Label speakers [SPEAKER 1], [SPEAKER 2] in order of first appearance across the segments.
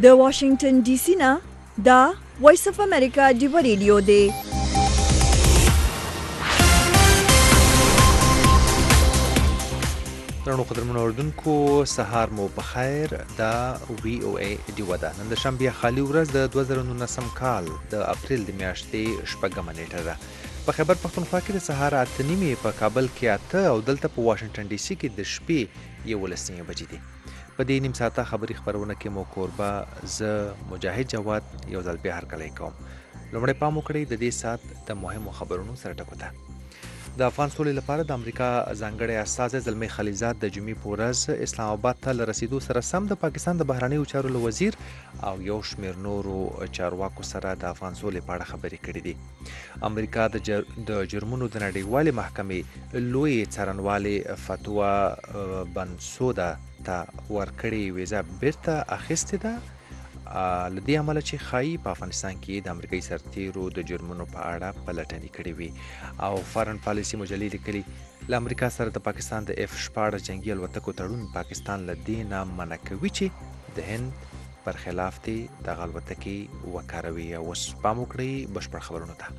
[SPEAKER 1] د واشنگټن ډي سي نه دا وایس اف امریکا ډیو ریډیو دی.
[SPEAKER 2] درنو قدرمنو اردوونکو سهار مو بخیر. دا وی او ای ډیو ده. نن د شنبه خالي ورځ د 2019 کال د اپریل د میاشتې 8 نیټه ده. په خیبر پښتونخوا کې د سهار 8:30 په کابل کې 8 او دلته په واشنگټن ډي سي کې د شپې 11 بجې دي. په دې نیم ساعته خبري خبرونه کې مو کوربه ز مجاهد جواد یو ځل بیا هرکلی کوم. لومړی پام وکړئ د دې سات د مهمو خبرونو سره ټکو ته. د افغان سولې لپاره د امریکا ځانګړی استازی زلمی خلیلزاد د جمعې په ورځ اسلام آباد ته له رسیدو سره سم د پاکستان د بهرنیو چارو له وزیر او یو شمېر نورو چارواکو سره د افغان سولې په اړه خبرې کړې دي. امریکا د جرمونو د نړیوالې محکمې لوی څارنوالې فتوا بنسودا ته ورکړې ویزه بیرته اخیستې ده، له دې امله چې ښایي په افغانستان کې د امریکایي سرتیرو د جرمونو په اړه پلټنې کړې وي. او فارن پالیسي مجلې لیکلي له امریکا سره د پاکستان د F-14 جنگي الوتکو تړون پاکستان له دې نه منع کوي چې د هند پر خلاف دې دغه الوتکې وکاروي. اوس پام وکړئ بشپړ خبرونو ته.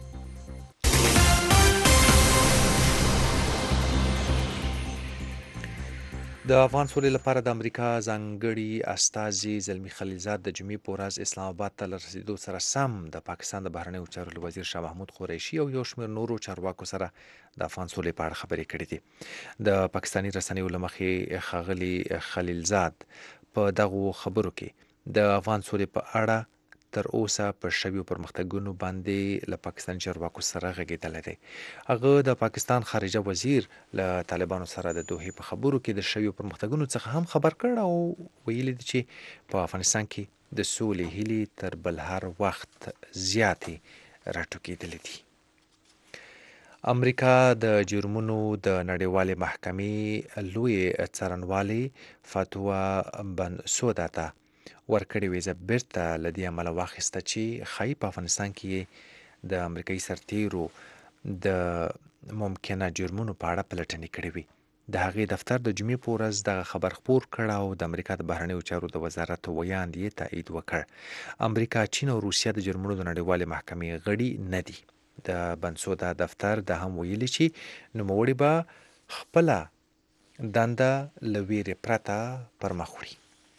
[SPEAKER 2] د افغان سولې لپاره د امریکا ځانګړي استازي زلمی خلیلزاد د جمعې په ورځ اسلام آباد ته له رسیدو سره سم د پاکستان د بهرنیو چارو وزیر شاه محمود قریشي او یو شمېر نورو چارواکو سره د افغان سولې په اړه خبرې کړې دي. د پاکستاني رسنیو له مخې ښاغلي خلیلزاد په دغو خبرو کې د افغان سولې په اړه تر اوسه په شویو پرمختګونو باندې له پاکستان چارواکو سره غږېدلی دی. هغه د پاکستان خارجه وزیر له طالبانو سره د دوحې په خبرو کې د شویو پرمختګونو څخه هم خبر کړ او ویلي دي چې په افغانستان کې د سولې هیلې تر بل هر وخت زیاتې راټوکېدلې دي. امریکا د جرمونو د نړیوالې محکمې لوی څارنوالې فتوا بنسودا ته ورکړې ویزه بیرته له دې امله واخیسته چې ښایي په افغانستان کې د امریکایي سرتیرو د ممکنه جرمونو په اړه پلټنې کړې وي. د هغې دفتر د جمعې په ورځ دغه خبر خپور کړ او د امریکا د بهرنیو چارو د وزارت ویاند یې تایید وکړ. امریکا، چین او روسیه د جرمونو د نړیوالې محکمې غړي نه دي. د بنسودا دفتر د هم ویلي چې نوموړي به خپله دنده له ویرې پرته پر مخ وړي.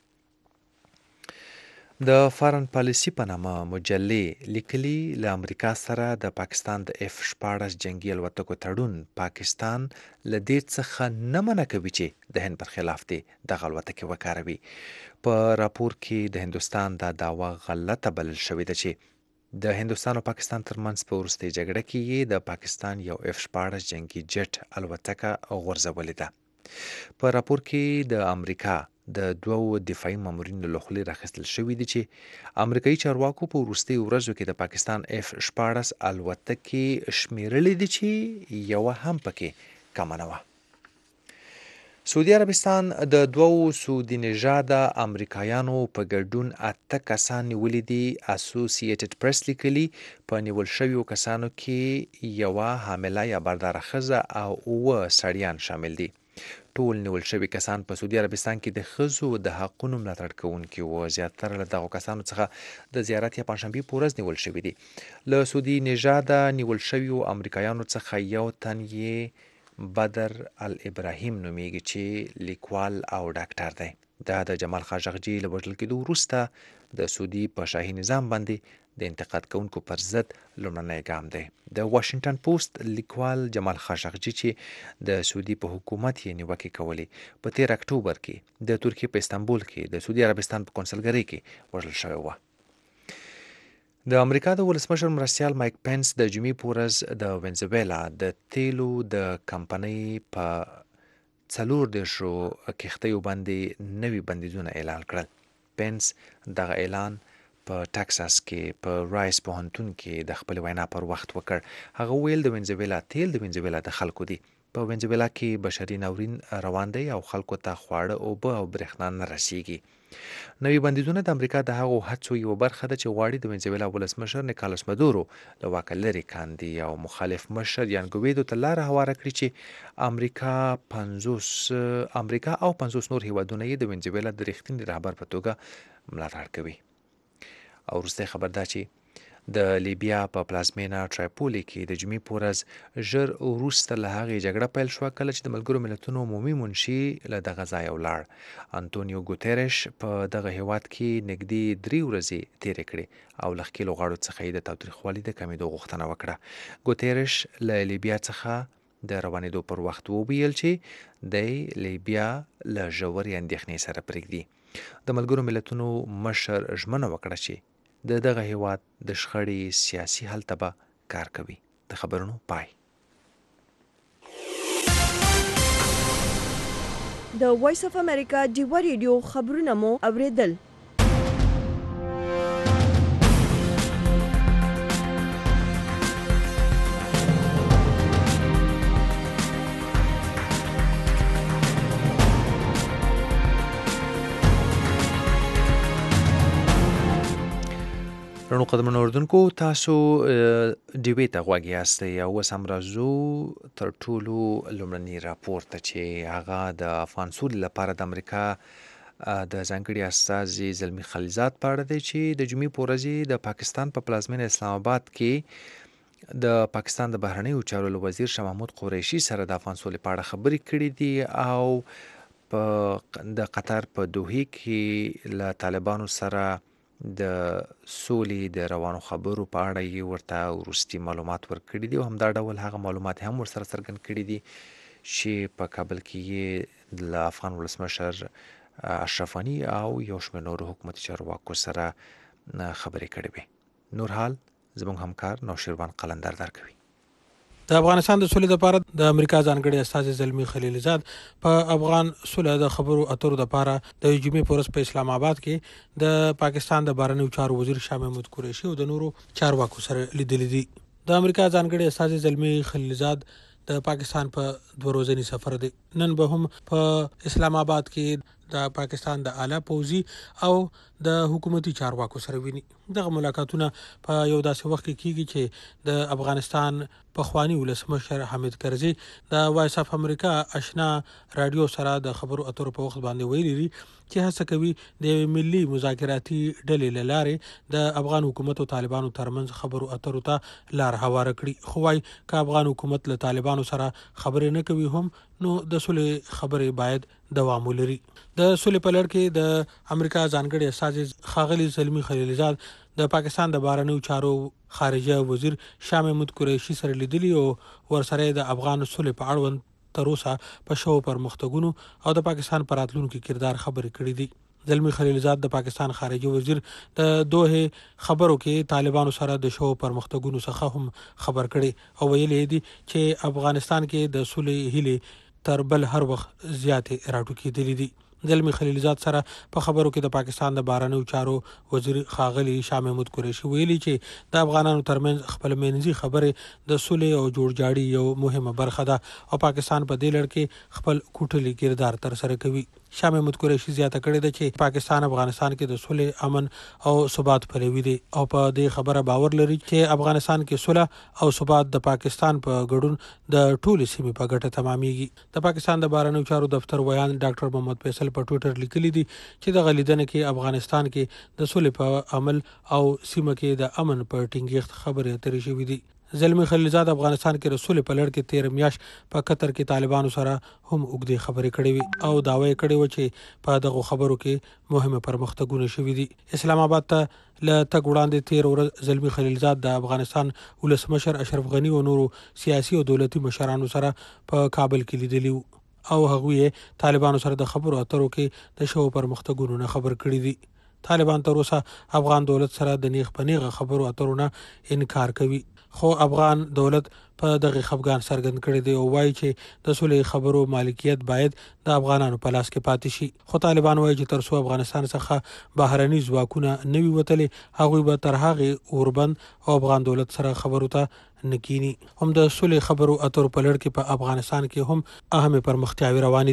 [SPEAKER 2] د فارن پالیسي په نامه مجلې لیکلي له امریکا سره د پاکستان د F-14 جنگي الوتکو تړون پاکستان له دې څخه نه منع کوي چې د هند پر خلاف دې دغه الوتکې وکاروي. په راپور کې د هندوستان دا دعوه غلطه بلل شوې ده چې د هندوستان او پاکستان ترمنځ په وروستۍ جګړه کې یې د پاکستان یو F-14 جنگي جټ الوتکه غورځولې ده. په راپور کې د امریکا د دوو دفاعي مامورینو له خولې راخیستل شوي دي چې امریکایي چارواکو په وروستیو ورځو کې د پاکستان F-14 الوتکې شمیرلې دي چې یوه هم پکې کمه نه وه. سعودي عربستان د دوو سعودي نژاده امریکایانو په ګډون 8 کسان نیولي دي. اسوسییټډ پریس لیکلي په نیول شویو کسانو کې یوه حامله یا بارداره ښځه او 9 سړیان شامل دي. ټول نیول شوي کسان په سعودي عربستان کې د ښځو د حقونو ملاتړ کوونکي وو. زیاتره له دغو کسانو څخه د زیارت یا پنجشنبې په ورځ نیول شوي دي. له سعودي نژاده نیول شویو امریکایانو څخه یو تن یې بدر الابراهیم نومیږي چې لیکوال او ډاکټر دی. دا د جمال خاشقجي له وژل کېدو وروسته د سعودي په شاهي نظام باندې د انتقاد کوونکو پر ضد لومړنی ګام دی. د واشنگټن پوسټ لیکوال جمال خاشقجي چې د سعودي په حکومت یې نیوکې کولې په 13 اکتوبر کې د ترکیې په استانبول کې د سعودي عربستان په کونسلګرۍ کې وژل شوی و. د امریکا د ولسمشر مرستیال مایک پینس د جمعې په ورځ د وینزویلا د تیلو د کمپنۍ په 40 کښتیو باندې نوي بندیزونه اعلان کړل. پینس دغه اعلان په ټکساس کې په رایس پوهنتون کې د خپل وینا پر وخت وکړ. هغه ویل د وینزویلا تیل د وینزویلا د خلکو دي. په وینزویلا کې بشري ناورین روان دی او خلکو ته خواړه، اوبه او برېښنا نه رسیږي. نوي بندیزونه د امریکا د هغو هڅو یوه برخه ده چې غواړي د وینزویلا ولسمشر نیکولاس مادورو له واکه لرې کاندي او مخالف مشر یان ګویدو ته لاره هواره کړي چې امریکا او 50 نور هیوادونه یې د وینزویلا د رښتیني رهبر په توګه ملاتړ کوي. او وروستی خبر دا چې د لیبیا په پلازمینه ټرایپولي کې د جمعې په ورځ ژر وروسته له هغې جګړه پیل شوه کله چې د ملګرو ملتونو عمومي منشي له دغه ځایه ولاړ. انتونیو ګوتریش په دغه هیواد کې نږدې 3 ورځې تېرې کړې او له ښکېلو غاړو څخه یې د تاوتریخوالي د کمېدو غوښتنه وکړه. ګوتریش له لیبیا څخه د روانېدو پر وخت وویل چې د لیبیا له ژورې اندېښنې سره پرېږدي. د ملګرو ملتونو مشر ژمنه وکړه چې د دغه هیواد د شخړې سیاسي حل ته به کار کوي. د خبرونو پای.
[SPEAKER 1] د وایس اف امریکا ډیوا ریډیو خبرونه مو اوریدل.
[SPEAKER 2] رڼو قدمونو اردوونکو تاسو ډیوې ته غوږ یاستئ او اوس هم راځو تر ټولو لومړني راپور ته چې هغه د افغان سولې لپاره د امریکا د ځانګړي استازي زلمي خلیلزاد په اړه دی چې د جمعې په ورځ د پاکستان په پلازمینه اسلام آباد کې د پاکستان د بهرنیو چارو وزیر شاه محمود قریشي سره د افغان سولې په اړه خبرې کړې دي او په د قطر په دوحې کې له طالبانو سره د سولې د روانو خبرو په اړه یې ورته وروستي معلومات ورکړي دي او همدا ډول هغه معلومات هم ورسره څرګند کړي دي چې په کابل کې یې له افغان ولسمشر اشرف غني او یو شمېر نورو حکومتي چارواکو سره خبرې کړې وې. نور حال زموږ همکار نوشیروان قلندر درکوي.
[SPEAKER 3] د افغانستان د سولې لپاره د امریکا ځانګړي استازي زلمي خلیلزاد په افغان سولې د خبرو اترو لپاره د جمعې په ورځ په اسلام آباد کې د پاکستان د بهرنیو چارو وزیر شاه محمود قریشي او د نورو چارواکو سره لیدلي دي. د امریکا ځانګړي استازي زلمي خلیلزاد د پاکستان په 2 ورځني سفر دی. نن به هم په اسلام آباد کې د پاکستان د اعلی پوځي او د حکومتي چارواکو سره ویني. دغه ملاقاتونه په یو داسې وخت کې کیږي چې د افغانستان پخوانی ولسمشر حامد کرزي د وایس اف امریکا آشنا رادیو سره د خبرو اترو په وخت باندې ویلي دي چې هڅه کوي د ملي مذاکراتي ډلې له لارې د افغان حکومت او طالبانو ترمنځ خبرو اترو ته لار هواره کړي. خو وايي که افغان حکومت له طالبانو سره خبرې نه کوي هم نو د سولې خبرې باید دوام ولري. د سولې په لړ کې د امریکا ځانګړي استازي ښاغلي زلمي خلیلزاد د پاکستان د بهرنیو چارو خارجه وزیر شاه محمود قریشي سره لیدلي او ورسره د افغان سولې په اړوند تر اوسه په شوو پرمختګونو او د پاکستان پر راتلونکي کردار خبرې کړې دي. زلمي خلیلزاد د پاکستان خارجه وزیر د دوه خبرو کې طالبانو سره د شوو پرمختګونو څخه هم خبر کړي او ویلي دي چې افغانستان کې د سولې هیلې تر بل هر وخت زیاتې راټوکېدلې دي. زلمي خلیلزاد سره په خبرو کې د پاکستان د بهرنیو چارو وزیر ښاغلي شاه محمود قریشي ویلي چې د افغانانو ترمنځ خپل منځي خبرې د سولې او جوړجاړي یو مهمه برخه ده او پاکستان په دې لړ کې خپل کوټلي کردار تر سره کوي. شاه محمود قریشي زیاته کړې ده چې پاکستان افغانستان کې د سولې امن او ثبات پلوي دی او په دې خبره باور لري چې افغانستان کې صلح او ثبات د پاکستان په ګډون د ټولې سیمې په ګټه تمامېږي. د پاکستان د بهرنیو چارو دفتر ویان ډاکټر محمد فیصل په ټویټر لیکلي دي چې د غلیدنه کې افغانستان کې د سولې په عمل او سیمه کې د امن په ټینګښت خبرې اترې شوې دي. زلمي خلیلزاد افغانستان کې رسول په لړ کې 13 میاشت په قطر کې طالبانو سره هم اوږدې خبرې کړې وي او داوی کړی و چې په دغه خبرو کې مهمه پرمختګونه شوي دي. اسلام آباد ته له تګ وړاندې 13 ورځې زلمي خلیلزاد د افغانستان ولسمشر اشرف غني او نورو سیاسي او دولتي مشرانو سره په کابل کې لیدلي او هغوی طالبانو سره د خبرو اترو کې د شوو پرمختګونو نه خبر کړي دي. طالبان تر اوسه افغان دولت سره د نیغ په نیغه خبرو اترو نه انکار کوي خو افغان دولت په دغه خفګان څرګند کړی دی او وایي چې د سولې خبرو مالکیت باید د افغانانو په لاس کې پاتې شي. خو طالبان وایي چې تر څو افغانستان څخه بهرني ځواکونه نه وي وتلي هغوی به تر هغې اوربند او افغان دولت سره خبرو ته نکینی. هم د سولې خبرو اترو په لړ کې په افغانستان کې هم اهمې پرمختیاوې روانې دي.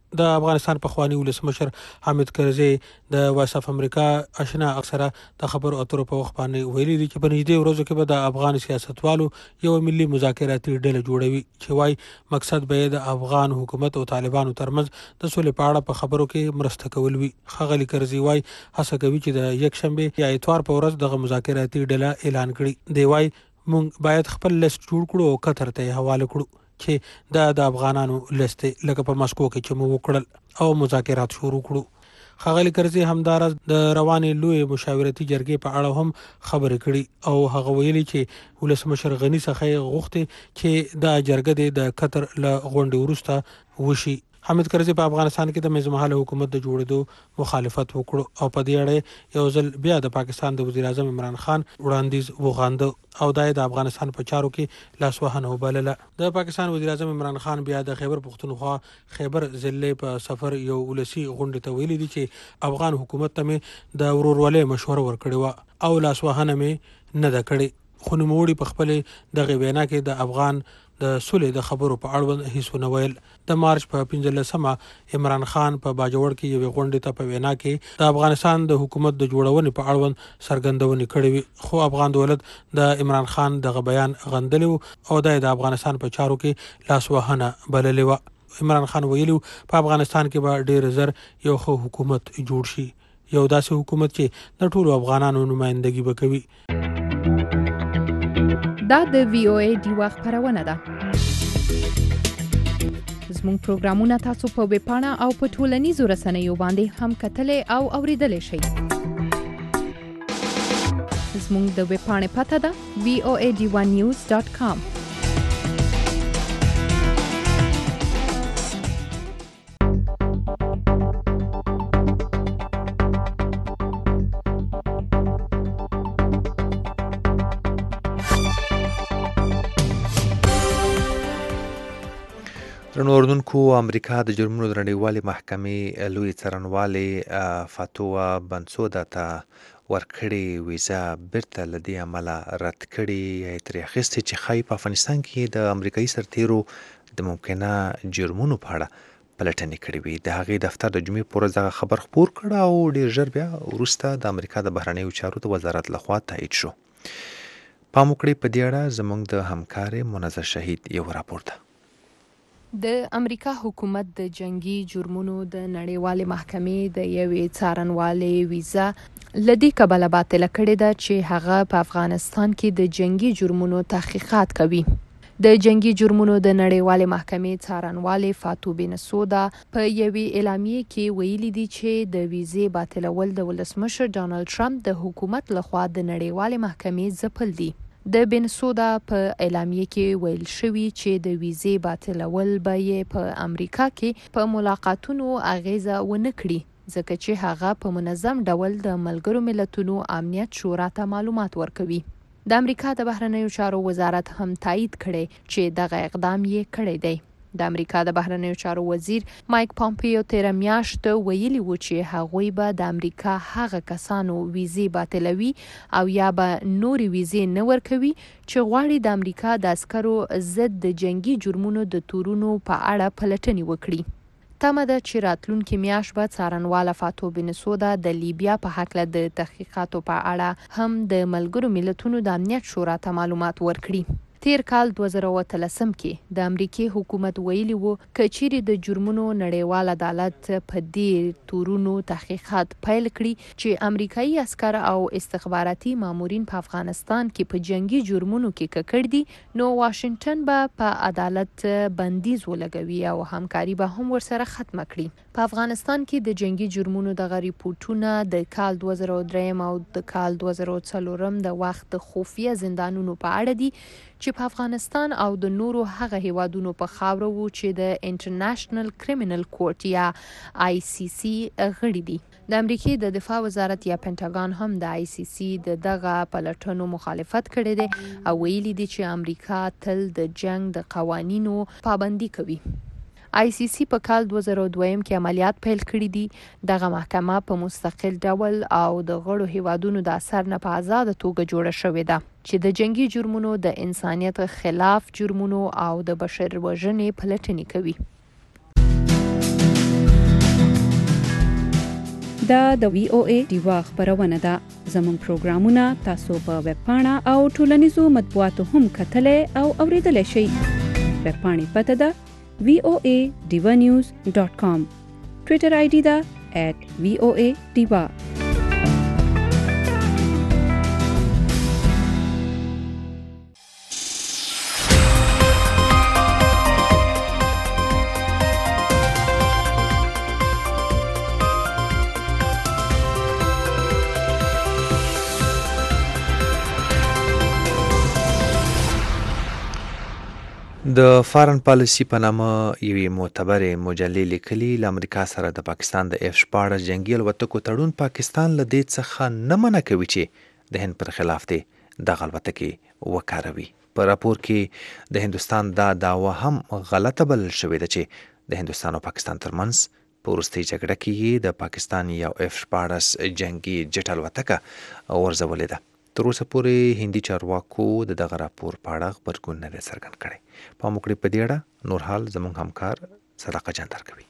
[SPEAKER 3] د افغانستان پخوانی ولسمشر حامد کرزي د وایس اف امریکا آشنا اکثره د خبرو اترو په وخت باندې ویلي دي چې په نږدې ورځو کې به د افغان سیاستوالو یو ملي مذاکراتي ډله جوړوي چې وایي مقصد به د افغان حکومت او طالبانو ترمنځ د سولې په اړه په خبرو کې مرسته کول وي. ښاغلي کرزي وایي هڅه کوي چې د یکشنبه یا اتوار په ورځ دغه مذاکراتي ډله اعلان کړي. دی وایي موږ باید خپل لیست جوړ کړو او قطر ته حواله کړو چې د افغانانو لیست لکه په مسکو کې چې مو وکړل او مذاکرات شروع کړو. ښاغلي کرزي همداراز د روانې لوی مشاورتي جرګې په اړه هم خبرې کړي او هغه ویلي چې ولسمشر غني څخه غوښتي چې د جرګې د قطر له غونډې وروسته وشي. حامد کرزي په افغانستان کې د منځمهاله حکومت د جوړېدو مخالفت وکړو او په دې اړه یو ځل بیا د پاکستان د وزیر اعظم عمران خان وړاندیز وغانده او د افغانستان په چارو کې لاسوهنه وبلله. د پاکستان وزیر اعظم عمران خان بیا د خیبر پختونخوا خیبر ضلع په سفر یو ولسی غونډې ته ویلي دي چې افغان حکومت ته مې د ورورولۍ مشوره ورکړې وه او لاسوهنه مې نه ده کړې، خو نوموړي په خپل دغه وینا کې د افغان د سولې د خبرو په اړوند هیڅ ونه ویل. د مارچ په 15مه عمران خان په باجوړ کې یوې غونډې ته په وینا کې د افغانستان د حکومت د جوړونې په اړوند څرګندونې کړې وي، خو افغان دولت د عمران خان دغه بیان غندلی او د افغانستان په چارو کې لاسوهنه بللې وه. عمران خان ویلي په افغانستان کې به ډېر زر یو ښه حکومت جوړ شي، یو داسې حکومت چې د ټولو افغانانو نمائندګي به کوي.
[SPEAKER 4] دا د وی او ای ډیوا خبرونه ده. زموږ پروګرامونه تاسو په ویب پاڼه او په ټولنیزو رسنیو باندې هم کتلای او اوریدلای شئ. زموږ د ویب پاڼې پته ده voad1news.com.
[SPEAKER 2] درنو اوریدونکو، امریکا د جرمونو د نړیوالې محکمې لوی څارنوالې فاتوه بنسودا ته ورکړې ویزا بیرته له دې امله رد کړې یا یې ترې اخیستې چې ښایي په افغانستان کې د امریکایي سرتیرو د ممکنه جرمونو په اړه پلټنې کړې وي. د هغې دفتر د جمعې په ورځ دغه خبر خپور کړ او ډېر ژر بیا وروسته د امریکا د بهرنیو چارو د وزارت لخوا تایید شو. پام وکړئ په دې اړه زموږ د همکارې منظر شهید یو راپور ده.
[SPEAKER 4] د امریکا حکومت د جنگي جرمونو د نړیوالې محکمې د یوې څارنوالې ویزا لدی کبله باطل کړې ده چې هغه په افغانستان کې د جنگي جرمونو تحقیقات کوي. د جنگي جرمونو د نړیوالې محکمې څارنوالې فاتو بنسودا په یوې اعلامیې کې ویلي دي چې د ویزې باطلول د ولسمشر ډانلډ ټرمپ د حکومت لخوا د نړیوالې محکمې ځپل دي. د بنسودا په اعلامیه کې ویل شوی چې د ویزې باطلول به یې په امریکا کې په ملاقاتونو اغیزه ونه کړي، ځکه چې هغه په منظم ډول د ملګرو ملتونو امنیت شورا ته معلومات ورکوي. د امریکا د بهرنیو چارو وزارت هم تایید کړي چې دغه اقدام یې کړی دی. د امریکا د بهرنیو چارو وزیر مایک پامپیو تیر میاشت ویلي و چې هغوی به د امریکا هغه کسانو ویزې باطلوي او یا به نوري ویزې نه ورکوي چې غواړي د امریکا د عسکرو ضد د جنگي جرمونو د تورونو په اړه پلټنې وکړي. تمه ده چې راتلونکي میاشت به څارنواله فاتو بنسودا د لیبیا په هکله د تحقیقاتو په اړه هم د ملګرو ملتونو د امنیت شورا ته معلومات ورکړي. تیر کال 2013 کې د امریکای حکومت ویلي وو چې چیرې د جرمونو نړیوال عدالت په دې تورونو تحقیقات پیل کړي چې امریکایي عسكر او استخباراتي مامورین په افغانستان کې په جنگي جرمونو کې ککړ دي، نو واشنگټن به په عدالت بندیز ولګوي او همکاري به هم ورسره ختمه کړي. په افغانستان کې د جنگي جرمونو دغه ریپورتونه د کال 2003 او د کال 2004 د وخت د خفیه زندانونو په اړه دي چې په افغانستان او د نورو هغه هیوادونو په خاوره وو چې د انټرنیشنل کریمینل کورټ یا ICC غړي دي. د امریکای د دفاع وزارت یا پینټاګان هم د ICC د دغه پلټنو مخالفت کړی دی او ویلي دي چې امریکا تل د جنگ د قوانینو پابندي کوي. ICC په کال 2002 کې عملیات پیل کړي دي. دغه محکمه په مستقل ډول او د غړو هیوادونو د اثر نه په آزاده توګه جوړه شوې ده چې د جنگي جرمونو د انسانیت خلاف جرمونو او د بشر وژنې پلټنې کوي.
[SPEAKER 5] دا د VOA ډیوا خبرونه ده. زموږ پروګرامونه تاسو په ویب پاڼه او ټولنیزو مطبوعاتو هم کتلای او اوریدلای شئ. ویب پاڼې پته ده voadivanews.com. ټویټر آی ډي ده @VOA_Diva.
[SPEAKER 2] د فارن پالیسی په نامه یوې معتبرې مجلې لیکلي له امریکا سره د پاکستان د F-14 جنگي الوتکو تړون پاکستان له دې څخه نه منع کوي چې د هند پر خلاف دی دغه الوتکې وکاروي. په راپور کې د هندوستان دا دعوه هم غلطه بلل شوې ده چې د هندوستان او پاکستان ترمنځ په وروستۍ جګړه کې د پاکستان یو F-14 جنگي جټ الوتکه ورزولې ده. تر اوسه پورې هندي چارواکو د دغه راپور په اړه غبرګون نه دی څرګند کړی. پام وکړئ په دې اړه نور حال زموږ همکار صدقه جان درکوي.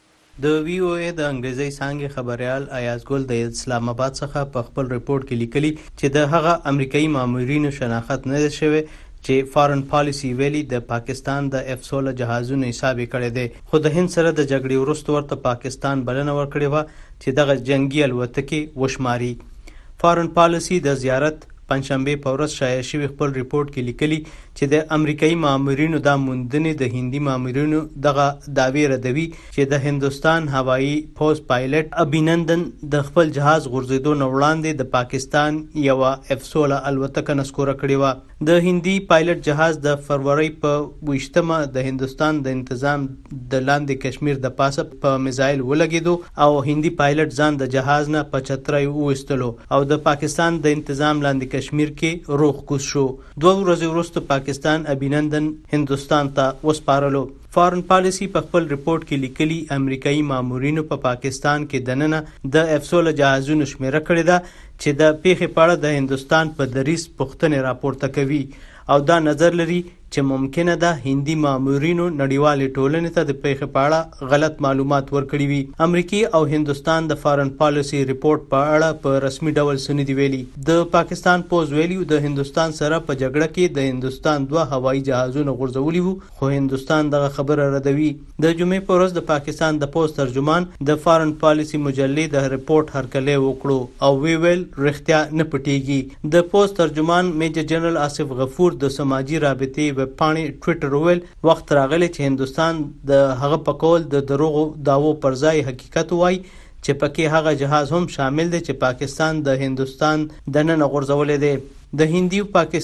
[SPEAKER 6] د VOA د انګریزي څانګې خبريال ایاز ګل د اسلام آباد څخه په خپل ریپورت کې لیکلي چې د هغه امریکایي مامورینو شناخت نه دی شوی چې فارن پالیسی ویلي د پاکستان د F-16 جهازونو حساب کړی دی، خو د هند سره د جګړې وروسته ورته پاکستان بلنه ورکړې و چې دغه جنگي الوتکې وشماري. فارن پالیسی د زیارت پنځشنبه په ورځ شایع شوی خپل ریپورت کې لیکلي چې د امریکایي مامورینو د موندنې د هندي مامورینو دغه دعوی ردوي چې د هندوستان هوایي پوز پایلټ ابینندن د خپل جهاز غورځېدو نه وړاندې د پاکستان یو F-16 الوتکه نسکوره کړې و. د هندي پایلټ جهاز د فروری په 28مه د هندوستان د انتظام د لاندې کشمیر د پاسه په میزایل ولګېدو او هندي پایلټ ځان د جهاز نه په چترۍ وویستلو او د پاکستان د انتظام لاندې کشمیر کې روغ کوز شو. 2 ورځې وروسته پاکستان ابینندن هندوستان ته وسپارلو. فارن پالیسی په خپل ریپورت کې لیکلي امریکایي مامورینو په پاکستان کې دننه د F-16 جهازونو شمیره کړې ده چې د پیښې په اړه د هندوستان په دریځ پوښتنې راپورته کوي او دا نظر لري چې ممکنه ده هندي مامورینو نړیوالې ټولنې ته د پیښې په اړه غلط معلومات ورکړي وي. امریکای او هندوستان د فارن پالیسی ریپورت په اړه په رسمي ډول څه نه دی ویلي. د پاکستان پوز ویلي د هندوستان سره په جګړه کې د هندوستان 2 هوایي جهازونه غورځولي وو، خو هندوستان دغه خبره ردوي. د جمعې په ورځ د پاکستان د پوز ترجمان د فارن پالیسی مجلې د ریپورت هرکلی وکړو او ویل رښتیا نه پټیږي. د پوز ترجمان میجر جنرال آصف غفور د سماجی رابطې ویب پاڼې ټویټر ویل وخت راغلی چې هندوستان د هغه په کول د دروغو داوو پر ځای حقیقت وایي چې پکې هغه جهاز هم شامل دی چې پاکستان د هندوستان دننه غورځولې دی. د هندي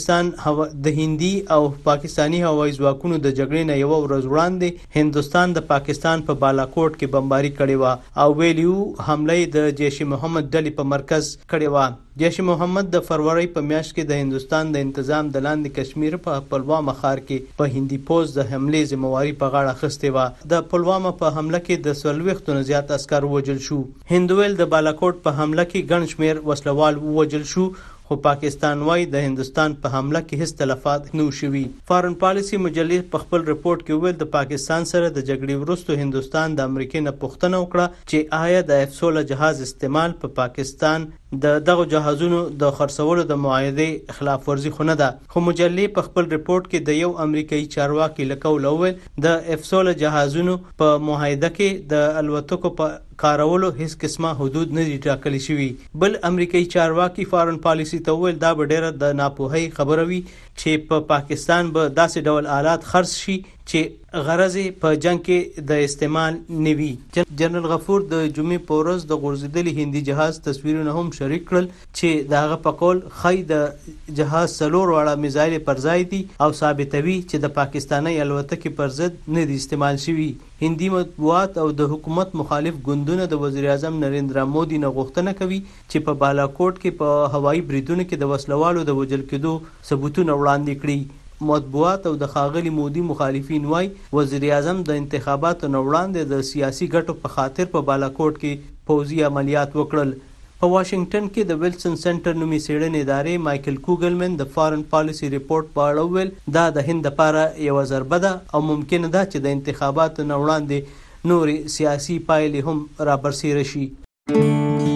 [SPEAKER 6] او پاکستانی هوایي ځواکونو د جګړې نه یو ورځ وړاندې هندوستان د پاکستان په بالاکوټ کې بمباري کړې و او ویلیو حمله د جیش محمد ډلې په مرکز کړې و. جیش محمد د فروری په میاشت کې د هندوستان د انتظام د لاندې کشمیر په پلوامه ښار کې په هندي پوز د حملې ذمہواری په غاړه اخیستې و. د پلوامه په حمله کې د 40 نه زیات عسکر وژل شو. هندویل د بالاکوټ په حمله کې ګڼ شمېر وسلوال وژل شو، خو پاکستان وايي د هندوستان په حمله کې هیڅ تلفات نه شوي. فارن پالیسی مجلې په خپل ریپورت کې ویل د پاکستان سره د جګړې وروسته هندوستان د امریکا نه پوښتنه وکړه چې آیا د F-16 جهاز استعمال په پاکستان د دغه جهازونو د خرڅولو د معاهده خلاف ورزي خو نه ده. خو مجلې په خپل ریپورت کې د یو امریکایي چارواکي لکول اول د F-16 جهازونو په معاهده کې د الوتکو په کارولو هیڅ قسمه حدود نه دي ټاکل شوي. بل امریکایي چارواکي فارن پالیسی ته ویل دا به ډیره د ناپوهۍ خبره وي چې په پاکستان به داسې ډول آلات خرڅ شي چې غرض په جنگ کې د استعمال نوي. جنرال غفور د جمعې په ورځ د غورځېدلي هندي جهاز تصویرونه هم شریک کړل چې دغه په کول خی د جهاز 4 واړه میزایل پر ځای دي او ثابتوي چې د پاکستاني الوتکې پر ضد نه دي استعمال شوي. هندي مطبوعات او د حکومت مخالف ګوندونه د وزیر اعظم نریندرا مودي نه غوښتنه کوي چې په بالاکوټ کې په هوایي بریدونو کې د وسلوالو د وژل کېدو ثبوتونه وړاندې کړي. مطبوعات او د ښاغلي مودي مخالفین وایي وزیر اعظم د انتخاباتو نه وړاندې د سیاسي ګټو په خاطر په بالاکوټ کې پوځي عملیات وکړل. په واشنگټن کې د ویلسن سنټر نومي څېړنې ادارې مایکل کوګلمن د فارن پالیسی ریپورت په اړه ویل دا د هند لپاره یوه ضربه ده او ممکنه ده چې د انتخاباتو نه وړاندې نورې سیاسي پایلې هم رابرسېره شي.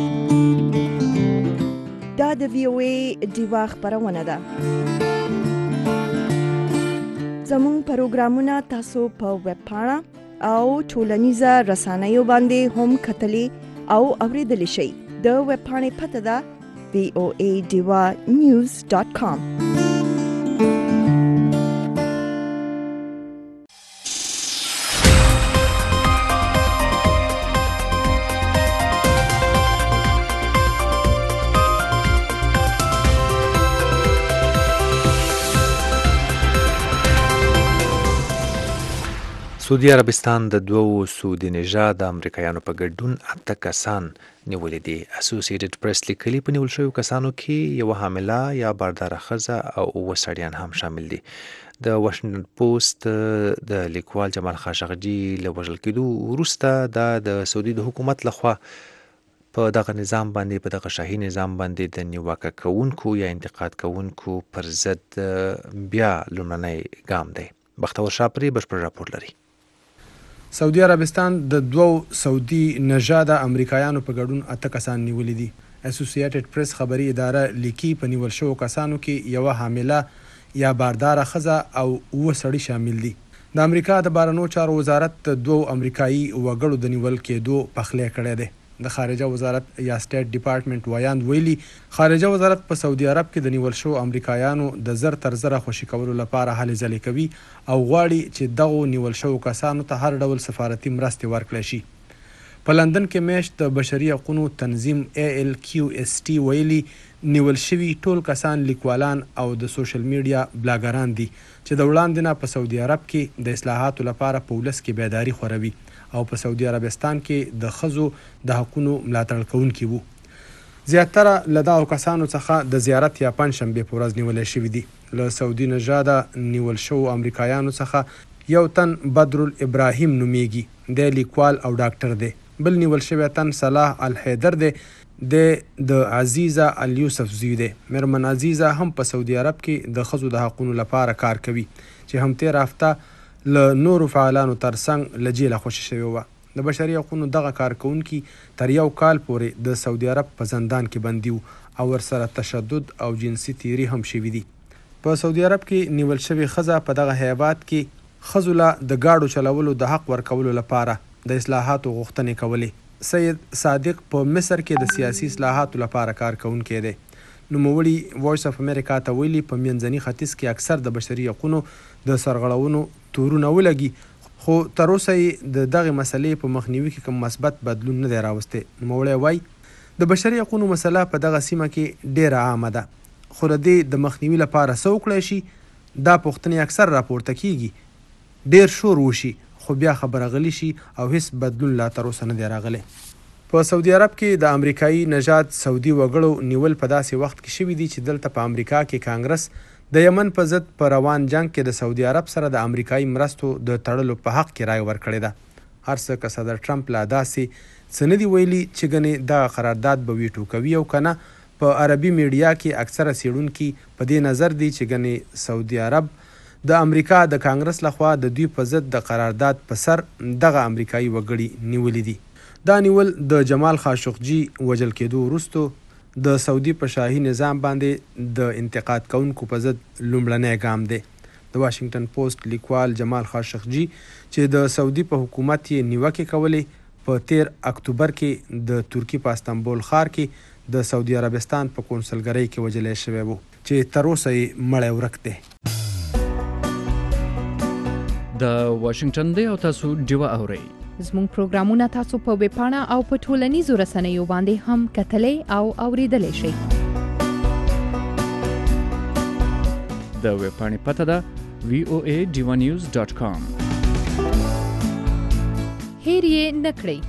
[SPEAKER 1] د VOA ډیوا خبرونه ده. زموږ پروګرامونه تاسو په ویب پاڼه او ټولنیزه رسنیو باندې هم کتلی او اوریدلی شئ. د ویب پاڼې پته ده voadivanews.com.
[SPEAKER 2] سعودي عربستان د دوو سعودي نژاد امریکایانو په ګډون 8 کسان نیولې دي. اسوسییټډ پریس لیکلي په نیول شویو کسانو کې یوه حامله یا بارداره ښځه او 9 سړیان هم شامل دي. د واشنګټن پوسټ د لیکوال جمال خاشقجي له وژل کېدو وروسته دا د سعودي د حکومت لخوا په دغه نظام باندې په دغه شاهي نظام باندې د نیوکه کوونکو یا انتقاد کوونکو پر ضد بیا لومړنی ګام دی. بختور شاپري بشپړ راپور لري.
[SPEAKER 7] سعودي عربستان د دوو سعودي نژاده امریکایانو په ګډون 8 کسان نیولي دي. اسوسییټډ پریس خبري اداره لیکي په نیول شوو کسانو کې یوه حامله یا بارداره ښځه او 9 سړي شامل دي. د امریکا د بهرنیو چارو وزارت د دوو امریکایي وګړو د نیول کېدو پخلی کړی دی. د خارجه وزارت یا سټیټ ډپارټمنټ وایاند ویلي خارجه وزارت په سعودي عرب کې د نیول شو امریکایانو د زر تر زره خوشي کولو لپاره هلې ځلې کوي او غواړي چې دغو نیول شو کسانو ته هر ډول سفارتي مرستې ورکړل شي. په لندن کې میاشت د بشري حقوقو تنظیم ALQST ویلي نیول شوي ټول کسان لیکوالان او د سوشل میډیا بلاګران دي چې د وړاندې نه په سعودي عرب کې د اصلاحاتو لپاره په ولس کې بیداري خوروي او په سعودي عربستان کې د ښځو د حقونو ملاتړ کوونکي وو. زیاتره له دغو کسانو څخه د زیارت یا پنجشنبې په ورځ نیولی شوي دي. له سعودي نژاده نیول شوو امریکایانو څخه یو تن بدرالابراهیم نومیږي، دی لیکوال او ډاکټر دی. بل نیول شوی تن صلاح الحیدر دی، د عزیزه الیوسف زوی دی. میرمن عزیزه هم په سعودي عرب کې د ښځو د حقونو لپاره کار کوي چې هم تېره هفته له نورو فعالانو ترڅنګ له جیله خوشي شوې وه. د بشري حقونو دغه کارکوونکي تر 1 کال پورې د سعودي عرب په زندان کې بندي وو او ورسره تشدد او جنسي تیري هم شوي دي. په سعودي عرب کې نیول شوې ښځه په دغه هیواد کې ښځو له د ګاډو چلولو د حق ورکولو لپاره د اصلاحاتو غوښتنې کولې. سید صادق په مصر کې د سیاسي اصلاحاتو لپاره کار کوونکی دی. نوموړي وایس اف امریکا ته ویلي په منځني ختیځ کې اکثر د بشري حقونو د سرغړونو تورونه ولګي، خو تر اوسه یې د دغې مسلې په مخنیوي کې کوم مثبت بدلون نه دی راوستی. نوموړی وایي د بشري حقونو مسله په دغه سیمه کې ډیره عامه ده، خو د دې د مخنیوي لپاره څه وکړی شي دا پوښتنې اکثر راپورته کیږي. ډیر شور وشي خو بیا خبره غلی شي او هیڅ بدلون لا تر اوسه نه دی راغلی. په سعودي عرب کې د امریکایي نژاد سعودي وګړو نیول په داسې وخت کې شوي دي چې دلته په امریکا کې کانګرس د یمن په ضد په روان جنگ کې د سعودي عرب سره د امریکایي مرستو د تړلو په حق کې رای ورکړې ده. هر څه که صدر ټرمپ لا داسې څه نه دي ویلي چې ګنې دغه قرارداد به ویټو کوي او که نه. په عربي میډیا کې اکثره څېړونکي په دې نظر دي چې ګنې سعودي عرب د امریکا د کانګرس لخوا د دوی په ضد د قرارداد په سر دغه امریکایي وګړي نیولي دي. دا نیول د جمال خاشقجي وژل کېدو وروسته د سعودي په شاهي نظام باندې د انتقاد کوونکو په ضد لومړنی ګام دی. د واشنګټن پوسټ لیکوال جمال خاشقجي چې د سعودي په حکومت یې نیوکې کولې په 13 اکتوبر کې د ترکیې په استانبول ښار کې د سعودي عربستان په کونسلګرۍ کې وژلی شوی و چې تر اوسه یې مړی ورک دی.
[SPEAKER 8] د واشنګټن دی او تاسو ډیوا اورئ.
[SPEAKER 4] زموږ پروګرامونه تاسو په ویب پاڼه او په ټولنیزو رسنیو باندې هم کتلی او اوریدلی شئ.
[SPEAKER 8] د ویب پاڼې پته ده voadivanews.com.
[SPEAKER 4] هیر یې نه کړئ.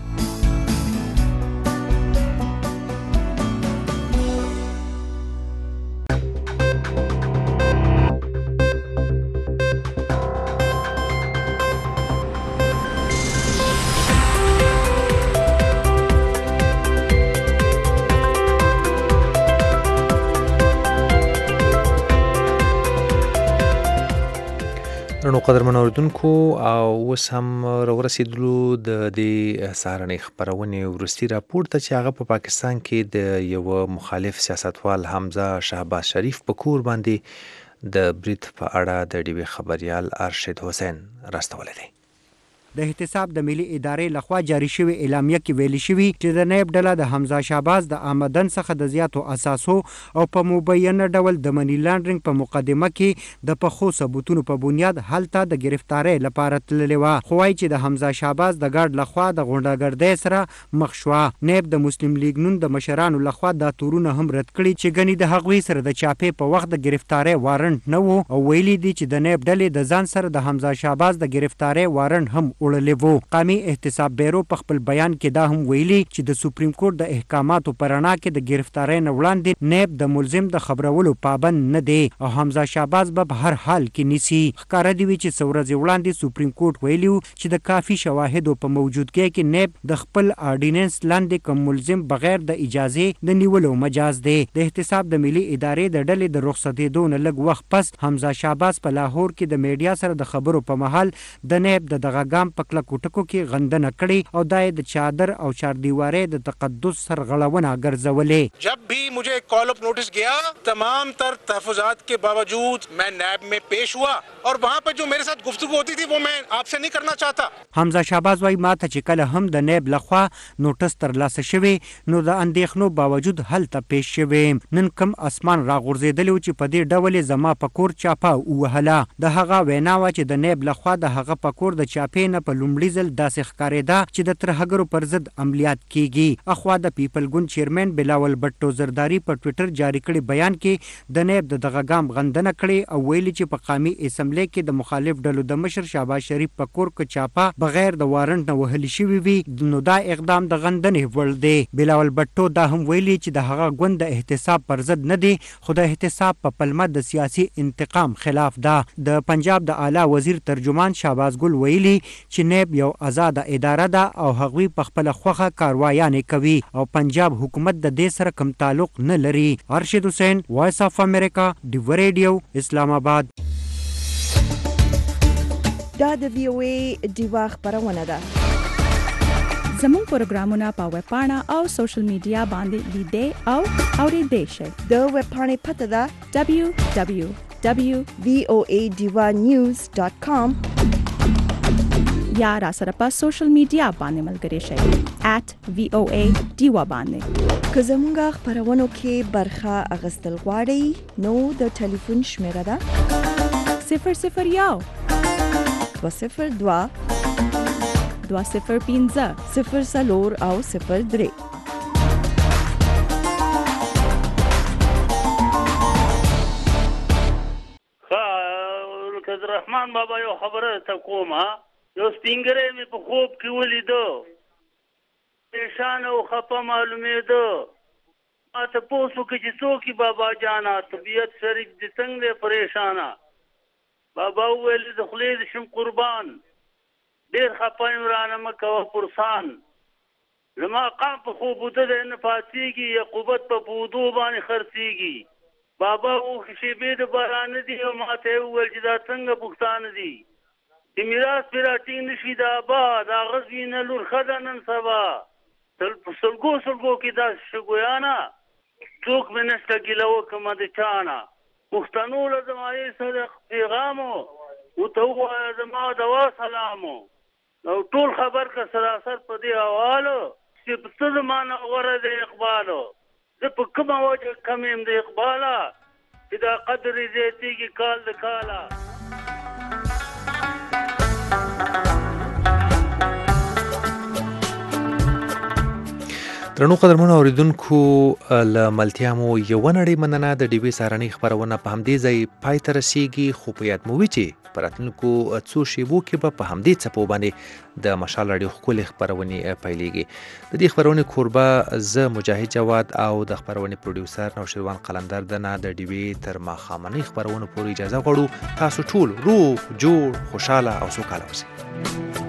[SPEAKER 2] قدرمنو اوریدونکو او اوس هم راورسېدلو د دې سهارنۍ خپرونې وروستي راپور ته چې هغه په پاکستان کې د یو مخالف سیاستوال حمزه شهباز شریف په کور باندې د برید په اړه د ډیوي خبريال ارشد حسین راستولی دی.
[SPEAKER 9] د احتساب د ملي ادارې لخوا جاری شوی اعلامیه کې ویل شوی چې د نیب ډله د حمزه شهباز د آمدن څخه د زیاتو اساسو او په مبینه ډول د منی لانډرینګ په مقدمه کې د پخو ثبوتونو په بنیاد هلته د گرفتاری لپاره تللی و. خو وايي چې د حمزه شهباز د ګارد لخوا د غونډهګردۍ سره مخ شوه. نیب د مسلم لیگ نون د مشرانو لخوا دا تورونه هم رد کړي چې ګنې د هغوی سره د چاپې په وخت د گرفتاری وارنټ نه و او ویلي دي چې د نیب ډلې د ځان سره د حمزه شهباز د گرفتاری وارنټ هم وړلی وو. قومي احتساب بیرو په خپل بیان کې دا هم ویلي چې د سپریم کورټ د احکاماتو په رڼا کې د گرفتاری نه وړاندې نیب د ملزم د خبرولو پابند نه دی او حمزه شهباز به هر حال کې نیسي. ښکاره دی چې څو ورځې وړاندې سپریم کورټ ویلي چې د کافي شواهدو په موجودګۍ کې نیب د خپل آرډیننس لاندې کوم ملزم بغیر د اجازې د نیولو مجاز دی. د احتساب د ملي ادارې د ډلې د رخصتېدو نه لږ وخت پس حمزه شهباز په لاهور کې د میډیا سره د خبرو په مهال د نیب د دغه ګام په کلکو ټکو کې غندنه کړې او دای د چادر او چاردیوارې د تقدس سرغړونه ګرځولې.
[SPEAKER 10] जब भी मुझे कॉल अप नोटिस गया तमाम तर तहफुजात के बावजूद मैं नैब में पेश हुआ और वहाँ पर जो मेरे साथ गुफ्तगू होती थी वो मैं आपसे नहीं करना चाहता.
[SPEAKER 9] حمزه شهباز وايي ماته چې کله هم د نیب لخوا نوټس ترلاسه شوی نو د اندېښنو باوجود هلته پیش شوی. نن کم اسمان راغورځېدلی و چې په دې ډول زما په کور چاپه ووهله. د هغه وینا وه چې د نیب لخوا د هغه په کور د چاپې نه په لومړي ځل داسې ښکارېده چې د ترهګرو پر ضد عملیات کیږي. اخوا د پیپل ګوند چیرمن بلاول بټو زرداری په ټویټر جاری کړي بیان کې د نیب د دغه ګام غندنه کړې او ویلي چې په قومي اسمبلی کې د مخالف ډلو د مشر شهباز شریف په کور کې چاپه بغیر د وارنټ نه وهلي شوي وي نو دا اقدام د غندنې وړ دی. بلاول بټو دا هم ویلي چې د هغه ګوند د احتساب پر ضد نه دی خو د احتساب په پلمه د سیاسي انتقام خلاف ده. د پنجاب د اعلی وزیر ترجمان شهباز ګل ویلي چې نیب یو آزاد اداره ده او هغوی په خپل خوخه کاروایانې کوي او پنجاب حکومت د دې سره کوم تعلق نه لري. ارشد حسین، وایس اف امریکا، ډیو ریډیو، اسلام آباد.
[SPEAKER 1] دا د وی او ای ډیوا خبرونه ده.
[SPEAKER 5] زموږ پروګرامونه په ویب پاڼه او سوشل میډیا باندې لیدئ او اورېدئ شئ.
[SPEAKER 1] د ویب پاڼې پته ده www.voadivanews.com
[SPEAKER 5] یا را سره په سوشل میډیا باندې ملګري شئ @VOA ډیوا باندې.
[SPEAKER 1] که زموږ خبرونو کې برخه اخیستل غواړئ نو د ټلیفون شمیره ده
[SPEAKER 5] 001
[SPEAKER 1] 202
[SPEAKER 5] 205
[SPEAKER 1] 04 او 03.
[SPEAKER 11] رحمان بابا یو خبره ته کومه یو سپینګری مې په خوب کې ولیدو پریشان او خفه معلومېده ما ته پوس وکړه چې څوک یې بابا جانا طبیعت شریف دې څنګه دی پریشانه بابا وویل د خولې دې شم قربان ډېر خفه یم رانه مه کوه پرسان زما قام په خوب وده دی نه پاڅېږي یقوبت په بودو باندې خرڅېږي بابا اوښې شېبې د بارانه دي او ما ته یې وویل چې دا څنګه پښتانه دي چې میراث پرې راټینګ نه شي د ابا د هغه زوینه لور ښه ده نن سبا په سلګو کې داسې شګویانه څوک مې نشته ګیله وکړمه د چانه پښتنو له زما یې سره پیغامو ورته ووایه زما دوا سلامو او ټول خبر که سراسر په دې حوالو چې څه زما نه غوره دی اقبالو زه په کومه وجه کم یم د اقباله چې دا قدر یې زیاتېږي کال د کاله.
[SPEAKER 2] درنو قدرمنو اوریدونکو له ملتیا مو یو نړۍ مننه د ډیوي سهارنۍ خبرونه په همدې ځای پای ته رسیږي خو په یاد مو وي چې په راتلونکو څو شیبو کې به په همدې څپو باندې د مشال راډیو ښکلې خپرونې پیلېږي. د دې خپرونې کوربه زه مجاهد جواد او د خپرونې پروډیوسر نوشیروان قلندر د نه د ډیوي تر ماښامنۍ خپرونو پورې اجازه غواړو. تاسو ټول روغ جوړ خوشحاله او سوکاله اوسئ.